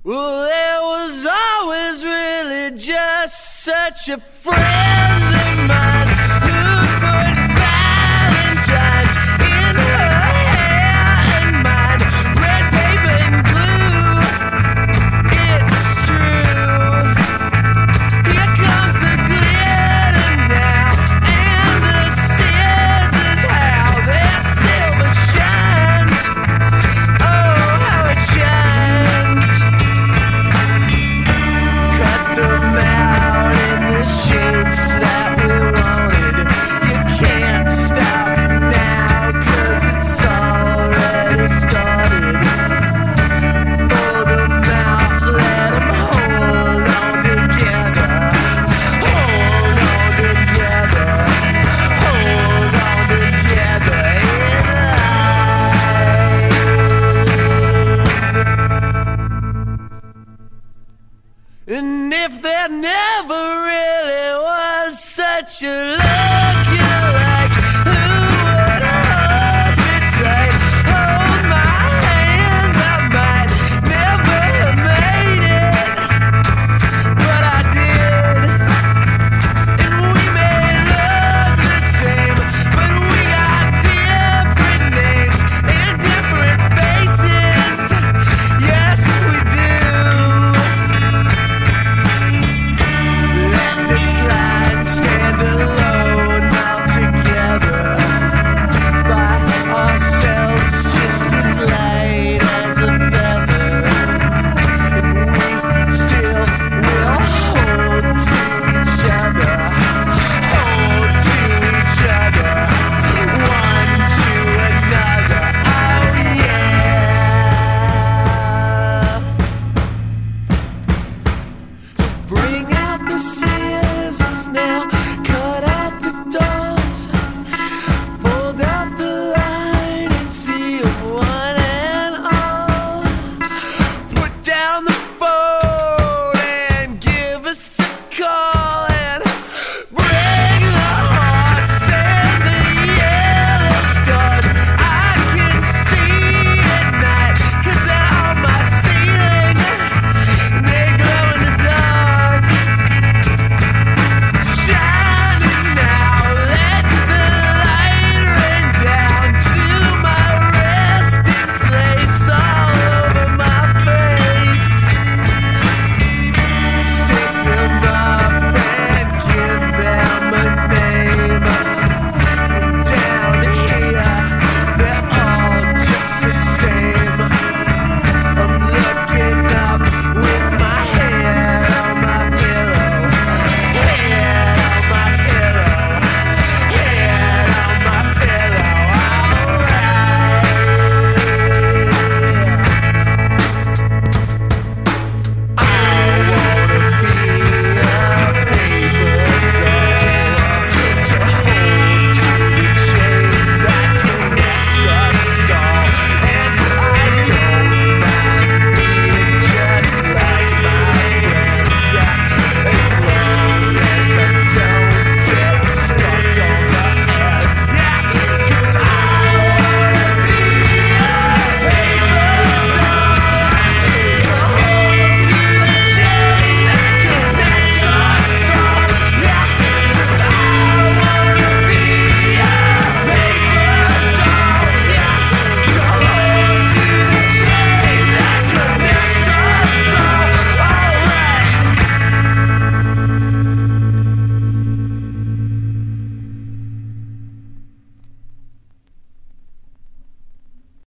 Well, there was always really just such a friend of mine who put Valentine's in her hair and mine. Red paper and glue, it's true. Here comes the glitter now, and the scissors, how their silver shines. Oh, how it shines. Cut them out in the shapes that we wanted. You can't stop now, 'cause it's already started. Pull them out, let them hold on together. Hold on together. Hold on together And if there never really was such a lucky